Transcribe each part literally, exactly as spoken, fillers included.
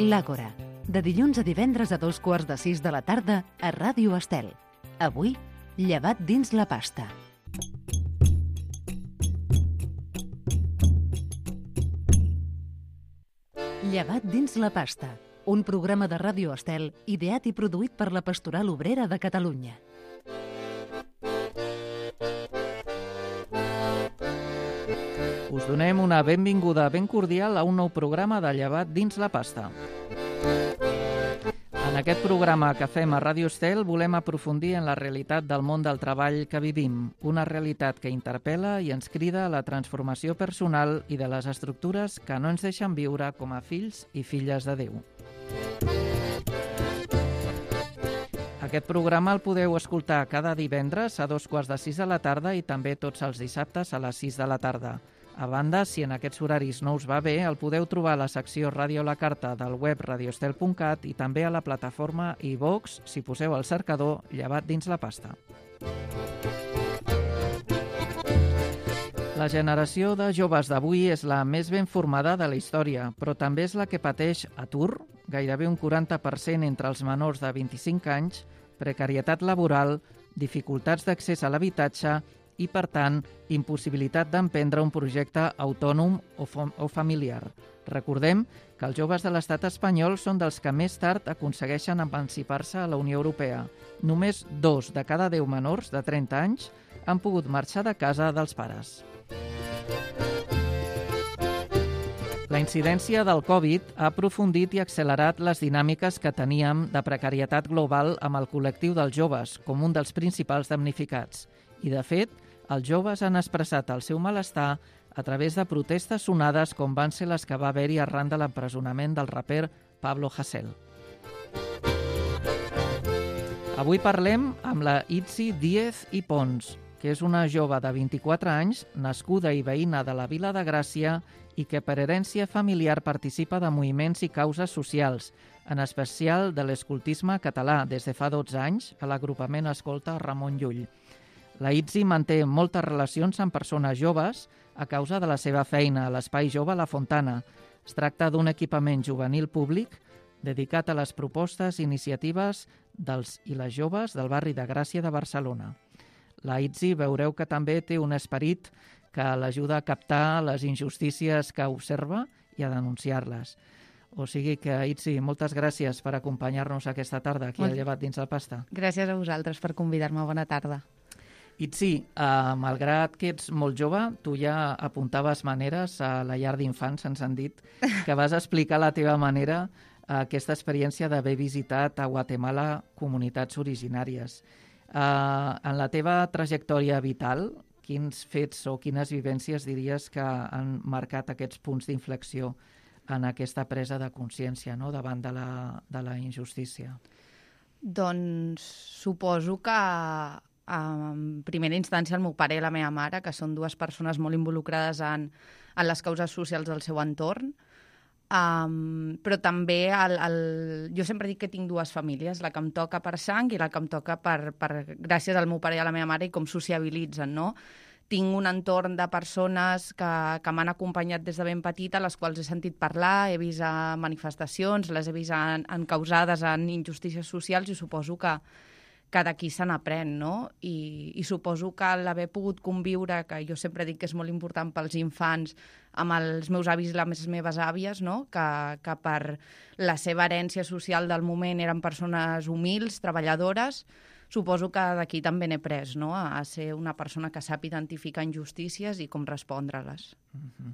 L'Àgora, de dilluns a divendres a dos quarts de sis de la tarda a Ràdio Estel. Avui, llevat dins la pasta. Llevat dins la pasta, un programa de Ràdio Estel ideat i produït per la Pastoral Obrera de Catalunya. Us donem una benvinguda ben cordial a un nou programa de Llevat dins la pasta. En aquest programa que fem a Ràdio Estel volem aprofundir en la realitat del món del treball que vivim, una realitat que interpel·la i ens crida a la transformació personal i de les estructures que no ens deixen viure com a fills i filles de Déu. Aquest programa el podeu escoltar cada divendres a dos quarts de sis de la tarda i també tots els dissabtes a les sis de la tarda. A banda, si en aquests horaris no us va bé, el podeu trobar a la secció Ràdio a la Carta del web radioestel punt cat i també a la plataforma iVox, si poseu al cercador Llevat dins la pasta. La generació de joves d'avui és la més ben formada de la història, però també és la que pateix atur, gairebé un quaranta per cent entre els menors de vint-i-cinc anys, precarietat laboral, dificultats d'accés a l'habitatge i, per tant, impossibilitat d'emprendre un projecte autònom o, o familiar. Recordem que els joves de l'estat espanyol són dels que més tard aconsegueixen emancipar-se a la Unió Europea. Només dos de cada deu menors de trenta anys han pogut marxar de casa dels pares. La incidència del Covid ha aprofundit i accelerat les dinàmiques que teníem de precarietat global amb el col·lectiu dels joves com un dels principals damnificats. I, de fet, els joves han expressat el seu malestar a través de protestes sonades com van ser les que va haver-hi arran de l'empresonament del raper Pablo Hasél. Avui parlem amb la Itzi Díez i Pons, que és una jove de vint-i-quatre anys, nascuda i veïna de la Vila de Gràcia i que per herència familiar participa de moviments i causes socials, en especial de l'escoltisme català des de fa dotze anys a l'agrupament Escolta Ramon Llull. La Itzi manté moltes relacions amb persones joves a causa de la seva feina a l'Espai Jove La Fontana. Es tracta d'un equipament juvenil públic dedicat a les propostes i iniciatives dels i les joves del barri de Gràcia de Barcelona. La Itzi veureu que també té un esperit que l'ajuda a captar les injustícies que observa i a denunciar-les. O sigui que, Itzi, moltes gràcies per acompanyar-nos aquesta tarda aquí al Llevat dins la pasta. Gràcies a vosaltres per convidar-me. Bona tarda. Itzi, eh, malgrat que ets molt jove, tu ja apuntaves maneres a la llar d'infants, ens han dit, que vas explicar la teva manera a aquesta experiència d'haver visitat a Guatemala comunitats originàries. Eh, en la teva trajectòria vital, quins fets o quines vivències diries que han marcat aquests punts d'inflexió en aquesta presa de consciència, no?, davant de la, de la injustícia? Doncs suposo que en primera instància el meu pare i la meva mare, que són dues persones molt involucrades en, en les causes socials del seu entorn, um, però també el, el, jo sempre dic que tinc dues famílies, la que em toca per sang i la que em toca per, per gràcies al meu pare i a la meva mare i com sociabilitzen, no? Tinc un entorn de persones que, que m'han acompanyat des de ben petita, les quals he sentit parlar, he vist a manifestacions, les he vist en, encausades en injustícies socials i suposo que que d'aquí se n'aprèn, no? I, i suposo que l'haver pogut conviure, que jo sempre dic que és molt important pels infants, amb els meus avis i les meves àvies, no? Que, que per la seva herència social del moment eren persones humils, treballadores, suposo que d'aquí també n'he pres, no? A, a ser una persona que sap identificar injustícies i com respondre-les. Uh-huh.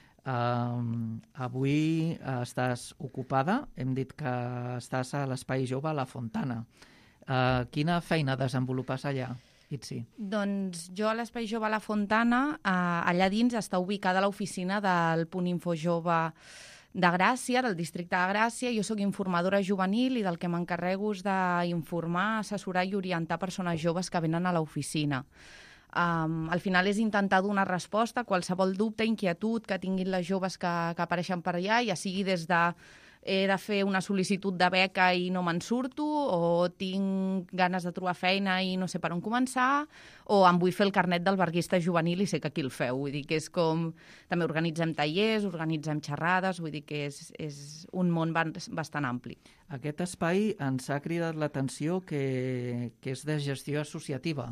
Uh, avui uh, estàs ocupada, hem dit que estàs a l'Espai Jove a La Fontana. Uh, quina feina desenvolupes allà, Itzi? Doncs jo a l'Espai Jove a La Fontana, uh, allà dins està ubicada l'oficina del Punt Info Jove de Gràcia, del districte de Gràcia. Jo sóc informadora juvenil i del que m'encarrego és d'informar, assessorar i orientar persones joves que venen a l'oficina. Um, al final és intentar donar resposta a qualsevol dubte, inquietud que tinguin les joves que, que apareixen per allà, ja sigui des de he de fer una sol·licitud de beca i no me'n surto, o tinc ganes de trobar feina i no sé per on començar, o em vull fer el carnet d'alberguista juvenil i sé que aquí el feu. Vull dir que és com... També organitzem tallers, organitzem xerrades, vull dir que és, és un món bastant ampli. Aquest espai ens ha cridat l'atenció que, que és de gestió associativa,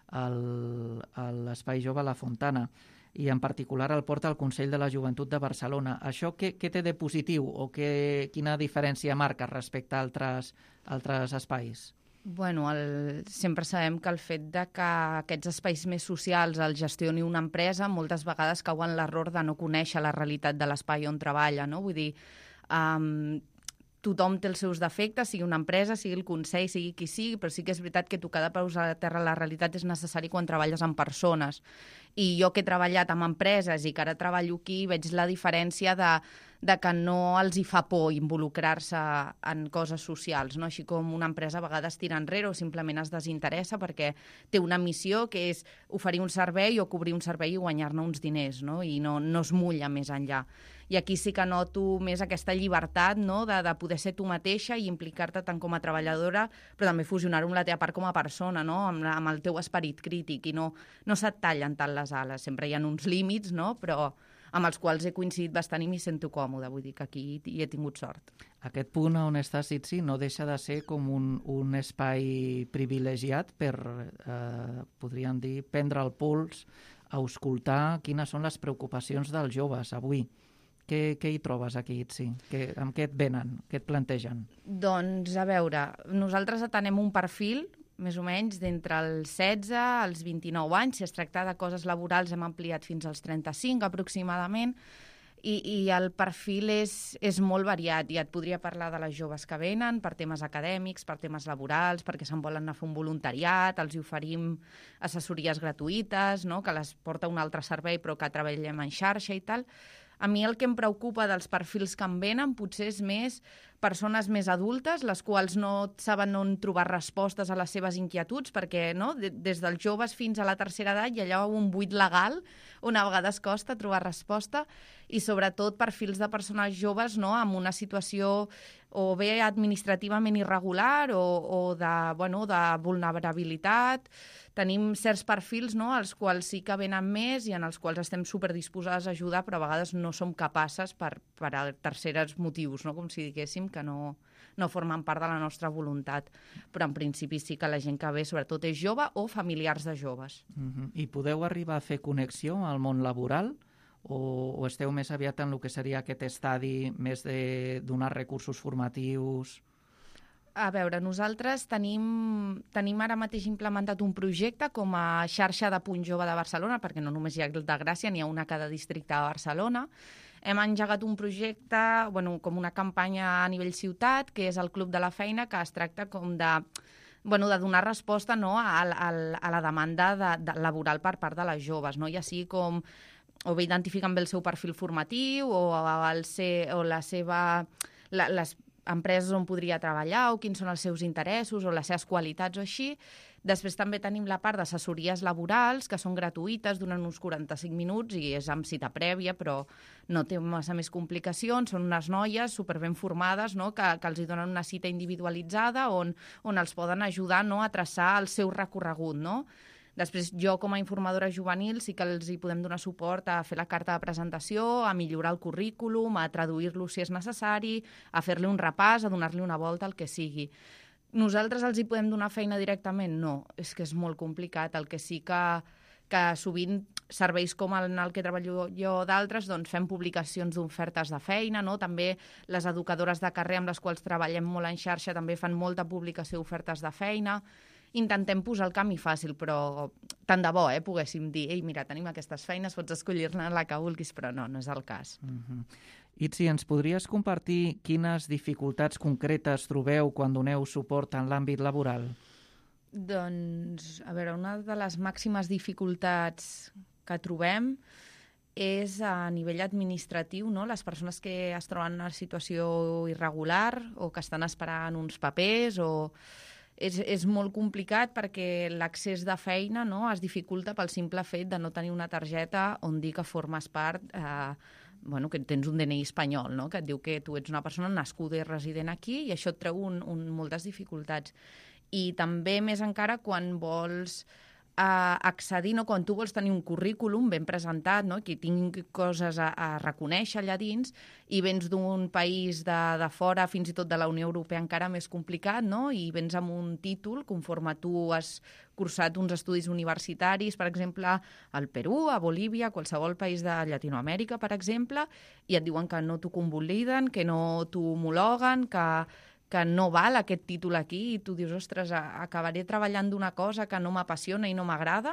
l'Espai Jove La Fontana, i en particular el porta el Consell de la Joventut de Barcelona. Això què, què té de positiu o què, quina diferència marca respecte a altres, altres espais? Bueno, el, sempre sabem que el fet de que aquests espais més socials els gestioni una empresa moltes vegades cauen l'error de no conèixer la realitat de l'espai on treballa, no? Vull dir, um, tothom té els seus defectes, sigui una empresa, sigui el Consell, sigui qui sigui, però sí que és veritat que tocar de peus a terra la realitat és necessari quan treballes amb persones. I jo que he treballat amb empreses i que ara treballo aquí, veig la diferència de, de que no els hi fa por involucrar-se en coses socials, no? Així com una empresa a vegades tira enrere o simplement es desinteressa perquè té una missió que és oferir un servei o cobrir un servei i guanyar-ne uns diners, no? I no, no es mulla més enllà. I aquí sí que noto més aquesta llibertat, no? de, de poder ser tu mateixa i implicar-te tant com a treballadora, però també fusionar-ho amb la teva part com a persona, no? amb, la, amb el teu esperit crític, i no, no se't tallen tant les ales. Sempre hi ha uns límits, no? Però amb els quals he coincidit bastant i m'hi sento còmode, vull dir que aquí hi he tingut sort. Aquest punt on estàs, Itzi, no deixa de ser com un, un espai privilegiat per, eh, podríem dir, prendre el pols, auscultar quines són les preocupacions dels joves avui. Què, què hi trobes aquí, Itzi? Que, amb què et venen? Què et plantegen? Doncs, a veure, nosaltres atenem un perfil, més o menys, d'entre els setze als vint-i-nou anys. Si es tracta de coses laborals, hem ampliat fins als trenta-cinc, aproximadament, i, i el perfil és, és molt variat. Ja et podria parlar de les joves que venen per temes acadèmics, per temes laborals, perquè se'n volen anar a fer un voluntariat, els hi oferim assessories gratuïtes, no? Que les porta un altre servei però que treballem en xarxa i tal. A mi el que em preocupa dels perfils que em venen potser és més persones més adultes, les quals no saben on trobar respostes a les seves inquietuds, perquè no? Des dels joves fins a la tercera edat hi ha allà un buit legal on a vegades costa trobar resposta, i sobretot perfils de persones joves, no? Amb una situació o bé administrativament irregular o, o de, bueno, de vulnerabilitat. Tenim certs perfils, no? als quals sí que venen més i en els quals estem superdisposades a ajudar, però a vegades no som capaces per, per a terceres motius, no? Com si diguéssim que no, no formen part de la nostra voluntat. Però en principi sí que la gent que ve sobretot és jove o familiars de joves. Uh-huh. I podeu arribar a fer connexió al món laboral? O, o esteu més aviat en el que seria aquest estadi més de donar recursos formatius? A veure, nosaltres tenim, tenim ara mateix implementat un projecte com a xarxa de Punt Jove de Barcelona, perquè no només hi ha el de Gràcia, n'hi ha una a cada districte de Barcelona. Hem engegat un projecte, bueno, com una campanya a nivell ciutat, que és el Club de la Feina, que es tracta com de, bueno, de donar resposta, no, a, a, a la demanda de, de laboral per part de les joves, no? I així com o bé identifiquen bé el seu perfil formatiu o, el ser, o la seva... La, les empreses on podria treballar o quins són els seus interessos o les seves qualitats o així. Després també tenim la part d'assessories laborals, que són gratuïtes, duren uns quaranta-cinc minuts i és amb cita prèvia, però no té massa més complicacions. Són unes noies superben formades, no? que, que els hi donen una cita individualitzada on, on els poden ajudar, no? a traçar el seu recorregut, no? Després, jo com a informadora juvenil sí que els hi podem donar suport a fer la carta de presentació, a millorar el currículum, a traduir-lo si és necessari, a fer-li un repàs, a donar-li una volta, el que sigui. Nosaltres els hi podem donar feina directament? No, és que és molt complicat. El que sí que, que sovint serveis com en el que treballo jo d'altres, doncs fem publicacions d'ofertes de feina, no? També les educadores de carrer amb les quals treballem molt en xarxa també fan molta publicació d'ofertes de feina. Intentem posar el camí fàcil, però tant de bo, eh, poguéssim dir, ei, mira, tenim aquestes feines, pots escollir-ne la que vulguis, però no, no és el cas. Uh-huh. Itzi, ens podries compartir quines dificultats concretes trobeu quan doneu suport en l'àmbit laboral? Doncs, a veure, una de les màximes dificultats que trobem és a nivell administratiu, no? Les persones que es troben en una situació irregular o que estan esperant uns papers o... És, és molt complicat perquè l'accés de feina, no, es dificulta pel simple fet de no tenir una targeta on dir que formes part eh, bueno, que tens un D N I espanyol, no? Que et diu que tu ets una persona nascuda i resident aquí i això et treu un, un, moltes dificultats. I també més encara quan vols a accedir, no? Quan tu vols tenir un currículum ben presentat, no? Que tingui coses a, a reconèixer allà dins i vens d'un país de, de fora, fins i tot de la Unió Europea encara més complicat, no? I vens amb un títol conforme tu has cursat uns estudis universitaris, per exemple, al Perú, a Bolívia, a qualsevol país de Llatinoamèrica, per exemple, i et diuen que no t'ho convaliden, que no t'ho homologuen, que que no val aquest títol aquí i tu dius, ostres, acabaré treballant d'una cosa que no m'apassiona i no m'agrada,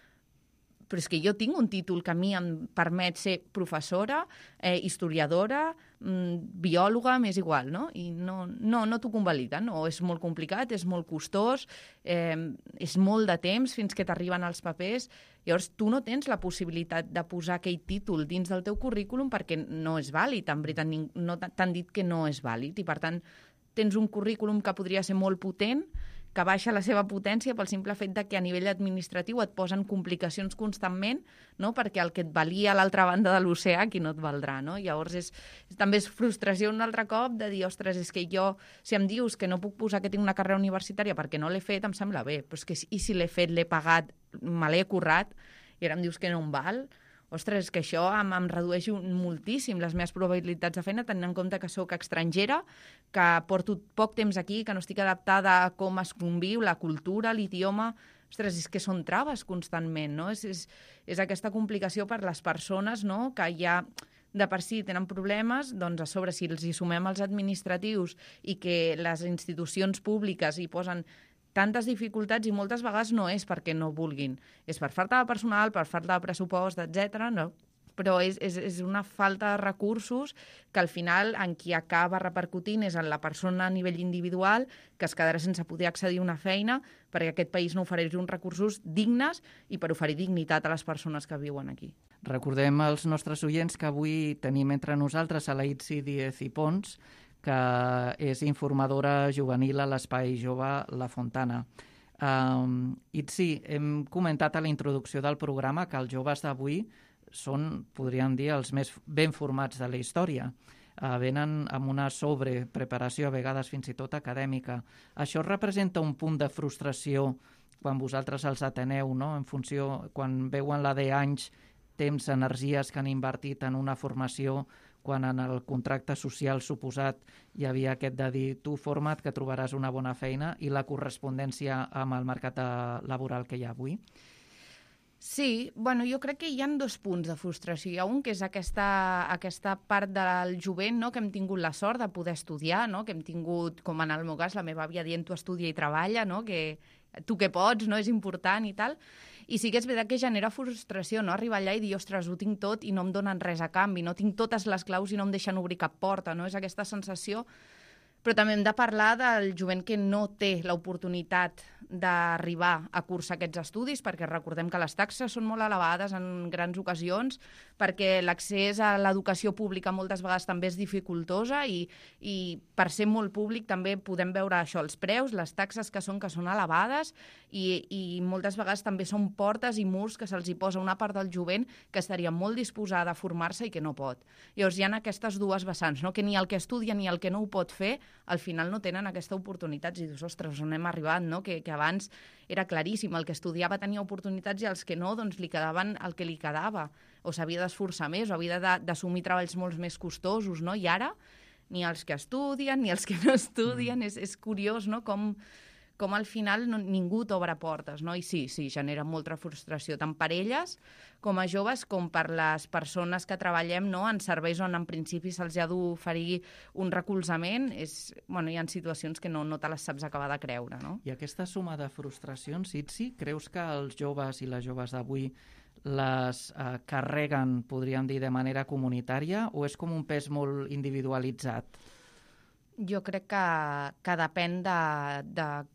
però és que jo tinc un títol que a mi em permet ser professora, eh, historiadora, mmm, biòloga, m'és igual, no? I no, no, no t'ho convaliden, o és molt complicat, és molt costós, eh, és molt de temps fins que t'arriben els papers. Llavors, tu no tens la possibilitat de posar aquell títol dins del teu currículum perquè no és vàlid, en veritat, no t'han dit que no és vàlid, i per tant tens un currículum que podria ser molt potent, que baixa la seva potència pel simple fet de que a nivell administratiu et posen complicacions constantment, no? Perquè el que et valia a l'altra banda de l'oceà aquí no et valdrà, no? Llavors és, és, també és frustració un altre cop de dir, ostres, és que jo, si em dius que no puc posar que tinc una carrera universitària perquè no l'he fet, em sembla bé, però és que i si l'he fet, l'he pagat, me l'he currat, i ara em dius que no em val, ostres, que això em, em redueix moltíssim les meves probabilitats de feina, tenint en compte que sóc estrangera, que porto poc temps aquí, que no estic adaptada a com es conviu, la cultura, l'idioma. Ostres, és que són traves constantment, no? És, és, és aquesta complicació per les persones, no? Que ja de per si tenen problemes, doncs a sobre si els hi sumem els administratius i que les institucions públiques hi posen tantes dificultats, i moltes vegades no és perquè no vulguin, és per falta de personal, per falta de pressupost, etcètera, no? Però és, és, és una falta de recursos que al final en qui acaba repercutint és en la persona a nivell individual, que es quedarà sense poder accedir a una feina perquè aquest país no ofereix uns recursos dignes i per oferir dignitat a les persones que viuen aquí. Recordem als nostres oients que avui tenim entre nosaltres a la Itzi Díez i Pons, que és informadora juvenil a l'Espai Jove La Fontana. Um, Itzi, hem comentat a la introducció del programa que els joves d'avui són, podríem dir, els més ben formats de la història. Uh, venen amb una sobrepreparació, a vegades fins i tot acadèmica. Això representa un punt de frustració quan vosaltres els ateneu, no? En funció, quan veuen la de anys, temps, energies que han invertit en una formació, quan en el contracte social suposat hi havia aquest de dir tu forma't que trobaràs una bona feina, i la correspondència amb el mercat laboral que hi ha avui? Sí, bueno, jo crec que hi ha dos punts de frustració. Hi ha un que és aquesta, aquesta part del jovent, no? Que hem tingut la sort de poder estudiar, no? Que hem tingut, com en el meu cas, la meva àvia dient tu estudia i treballa, no? Que tu que pots, no? És important i tal. I sí que és veritat que genera frustració, no? Arribar allà i dir, ostres, ho tinc tot i no em donen res a canvi, no tinc totes les claus i no em deixen obrir cap porta, no? És aquesta sensació. Però també hem de parlar del jovent que no té l'oportunitat d'arribar a cursar aquests estudis, perquè recordem que les taxes són molt elevades en grans ocasions, perquè l'accés a l'educació pública moltes vegades també és dificultosa i, i per ser molt públic també podem veure això, els preus, les taxes que són que són elevades i, i moltes vegades també són portes i murs que se'ls hi posa una part del jovent que estaria molt disposada a formar-se i que no pot. Llavors hi ha aquestes dues vessants, no? Que ni el que estudia ni el que no ho pot fer al final no tenen aquesta oportunitat i dius, ostres, on hem arribat, no? Que, que abans era claríssim, el que estudiava tenia oportunitats i els que no, doncs li quedaven el que li quedava, o s'havia d'esforçar més, o havia d'assumir treballs molt més costosos, no? I ara, ni els que estudien, ni els que no estudien, mm. és, és curiós, no? Com, com al final no, ningú t'obre portes, no? I sí, sí, genera molta frustració, tant per elles com a joves, com per les persones que treballem, no? En serveis on en principi se'ls ha d'oferir un recolzament. És, bueno, hi ha situacions que no, no te les saps acabar de creure, no? I aquesta suma de frustracions, Itzi, creus que els joves i les joves d'avui les eh, carreguen, podríem dir, de manera comunitària, o és com un pes molt individualitzat? Jo crec que, que depèn de, de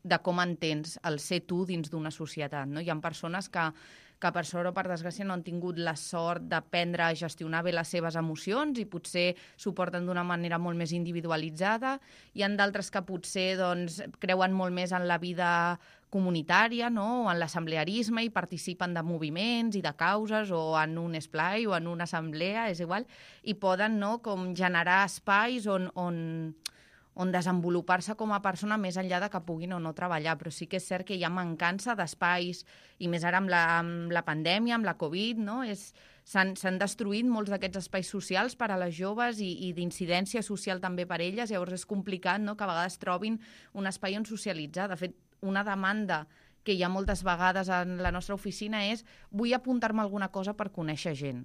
de com entens el ser tu dins d'una societat. No? Hi ha persones que, que per sort o per desgràcia no han tingut la sort d'aprendre a gestionar bé les seves emocions i potser s'ho porten d'una manera molt més individualitzada. Hi ha d'altres que potser doncs, creuen molt més en la vida comunitària, no? O en l'assemblearisme i participen de moviments i de causes o en un esplai o en una assemblea, és igual, i poden no, com generar espais on, on, on desenvolupar-se com a persona més enllà de que puguin o no treballar. Però sí que és cert que hi ha mancança d'espais, i més ara amb la, amb la pandèmia, amb la Covid, no? És, s'han, s'han destruït molts d'aquests espais socials per a les joves i, i d'incidència social també per elles, llavors és complicat no? Que a vegades trobin un espai on socialitzar. De fet, una demanda que hi ha moltes vegades en la nostra oficina és vull apuntar-me a alguna cosa per conèixer gent.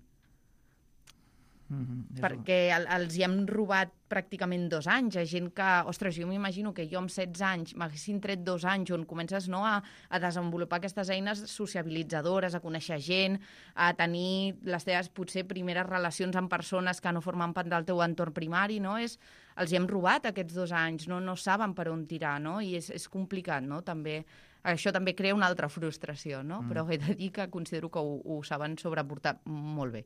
Mm-hmm, perquè el, els hi hem robat pràcticament dos anys. Hi ha gent que, ostres, jo m'imagino que jo amb setze anys m'haguessin tret dos anys on comences no, a, a desenvolupar aquestes eines sociabilitzadores, a conèixer gent, a tenir les teves potser primeres relacions amb persones que no formen part del teu entorn primari, no? És, els hi hem robat aquests dos anys, no, no saben per on tirar, no? I és, és complicat, no? També, això també crea una altra frustració, no? Mm. Però he de dir que considero que ho, ho saben sobreportar molt bé.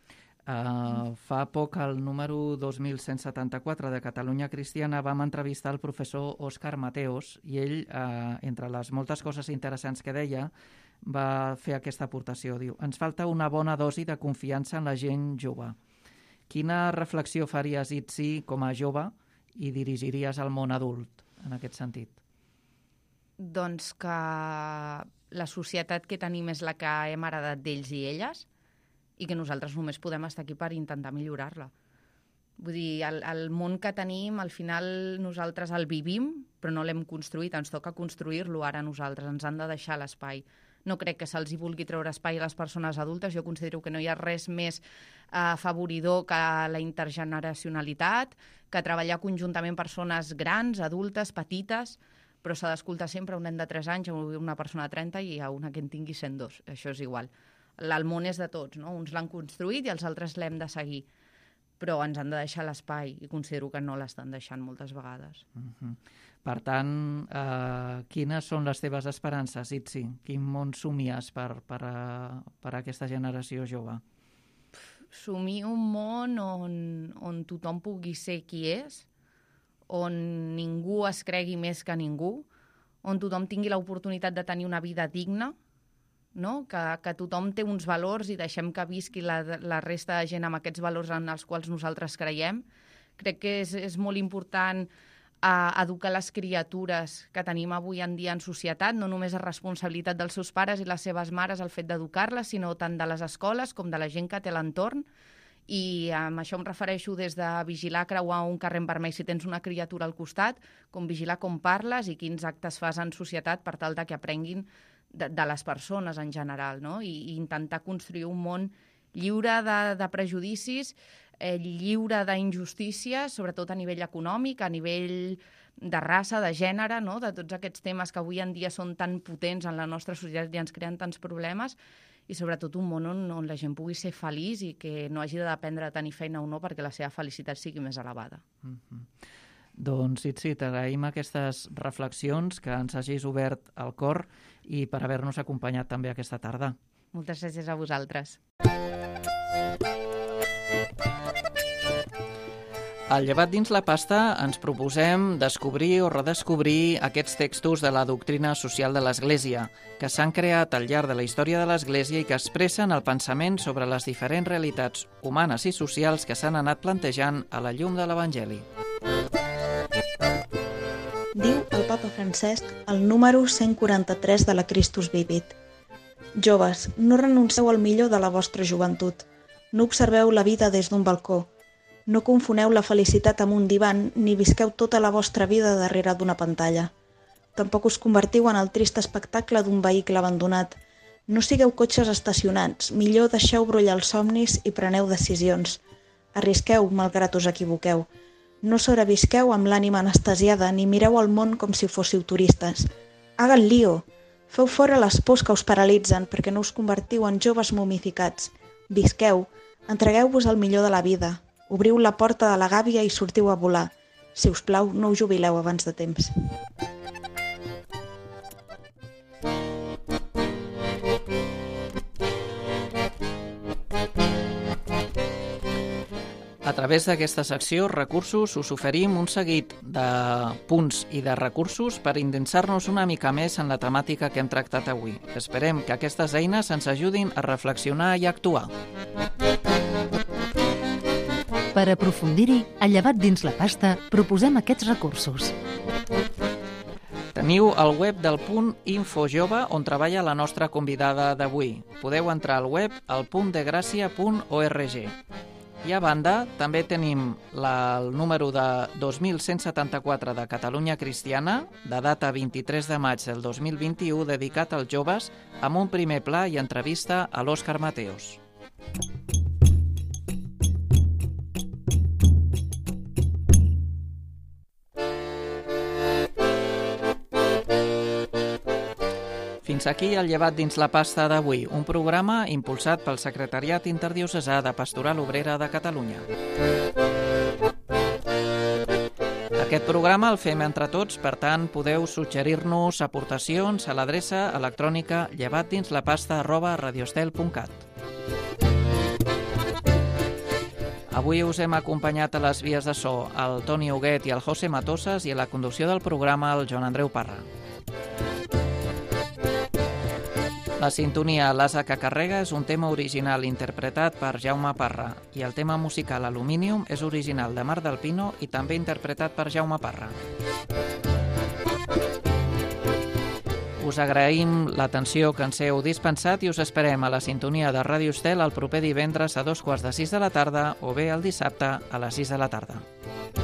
Uh, fa poc, al número dos mil cent setanta-quatre de Catalunya Cristiana, vam entrevistar el professor Òscar Mateos i ell, uh, entre les moltes coses interessants que deia, va fer aquesta aportació. Diu, ens falta una bona dosi de confiança en la gent jove. Quina reflexió faries, Itzi, com a jove i dirigiries al món adult en aquest sentit? Doncs que la societat que tenim és la que hem heredat d'ells i elles, i que nosaltres només podem estar aquí per intentar millorar-la. Vull dir, el, el món que tenim, al final nosaltres el vivim, però no l'hem construït, ens toca construir-lo ara nosaltres, ens han de deixar l'espai. No crec que se'ls hi vulgui treure espai a les persones adultes, jo considero que no hi ha res més afavoridor que la intergeneracionalitat, que treballar conjuntament persones grans, adultes, petites, però s'ha d'escoltar sempre un nen de tres anys, una persona de trenta i a una que en tingui cent dos, això és igual. El món és de tots, no? Uns l'han construït i els altres l'hem de seguir. Però ens han de deixar l'espai i considero que no l'estan deixant moltes vegades. Uh-huh. Per tant, eh, quines són les teves esperances, Itzi? Quin món somies per, per, a, per a aquesta generació jove? Somio un món on, on tothom pugui ser qui és, on ningú es cregui més que ningú, on tothom tingui l'oportunitat de tenir una vida digna, no? Que, que tothom té uns valors i deixem que visqui la, la resta de gent amb aquests valors en els quals nosaltres creiem. Crec que és, és molt important eh, educar les criatures que tenim avui en dia en societat, no només és responsabilitat dels seus pares i les seves mares el fet d'educar-les, sinó tant de les escoles com de la gent que té a l'entorn. I amb això em refereixo des de vigilar creuar un carrer en vermell si tens una criatura al costat, com vigilar com parles i quins actes fas en societat per tal de que aprenguin De, de les persones en general, no? I, i intentar construir un món lliure de, de prejudicis, eh, lliure d'injustícies, sobretot a nivell econòmic, a nivell de raça, de gènere, no? De tots aquests temes que avui en dia són tan potents en la nostra societat i ens creen tants problemes, i sobretot un món on, on la gent pugui ser feliç i que no hagi de dependre de tenir feina o no perquè la seva felicitat sigui més elevada. Mm-hmm. Doncs, Itzi, t'agraïm aquestes reflexions, que ens hagis obert el cor i per haver-nos acompanyat també aquesta tarda. Moltes gràcies a vosaltres. Al Llevat dins la pasta ens proposem descobrir o redescobrir aquests textos de la doctrina social de l'Església, que s'han creat al llarg de la història de l'Església i que expressen el pensament sobre les diferents realitats humanes i socials que s'han anat plantejant a la llum de l'Evangeli. Diu el papa Francesc al número cent quaranta-tres de la Christus Vivit. Joves, no renuncieu al millor de la vostra joventut. No observeu la vida des d'un balcó. No confoneu la felicitat amb un divan ni visqueu tota la vostra vida darrere d'una pantalla. Tampoc us convertiu en el trist espectacle d'un vehicle abandonat. No sigueu cotxes estacionats, millor deixeu brollar els somnis i preneu decisions. Arrisqueu, malgrat us equivoqueu. No sobrevisqueu amb l'ànima anestesiada ni mireu el món com si fóssiu turistes. Hagan lío! Feu fora les pors que us paralitzen perquè no us convertiu en joves momificats. Visqueu, entregueu-vos al millor de la vida. Obriu la porta de la gàbia i sortiu a volar. Si us plau, no us jubileu abans de temps. través d'aquesta secció Recursos us oferim un seguit de punts i de recursos per endinsar-nos una mica més en la temàtica que hem tractat avui. Esperem que aquestes eines ens ajudin a reflexionar i a actuar. Per aprofundir-hi, a Llevat dins la pasta, proposem aquests recursos. Teniu el web del punt Info Jove on treballa la nostra convidada d'avui. Podeu entrar al web al punt de gràcia punt org. I a banda, també tenim la, el número de dos mil cent setanta-quatre de Catalunya Cristiana, de data vint-i-tres de maig del dos mil vint-i-u, dedicat als joves, amb un primer pla i entrevista a l'Òscar Mateos. Fins aquí el Llevat dins la pasta d'avui, un programa impulsat pel Secretariat Interdiocesà de Pastoral Obrera de Catalunya. Aquest programa el fem entre tots, per tant, podeu suggerir-nos aportacions a l'adreça electrònica llevatdinslapasta arroba radioestel punt cat. Avui us hem acompanyat a les vies de so el Toni Huguet i el José Matosas i a la conducció del programa el Joan Andreu Parra. La sintonia L'Asa que carrega és un tema original interpretat per Jaume Parra i el tema musical Aluminium és original de Mar del Pino i també interpretat per Jaume Parra. Us agraïm l'atenció que ens heu dispensat i us esperem a la sintonia de Ràdio Estel el proper divendres a dos quarts de sis de la tarda o bé el dissabte a les sis de la tarda.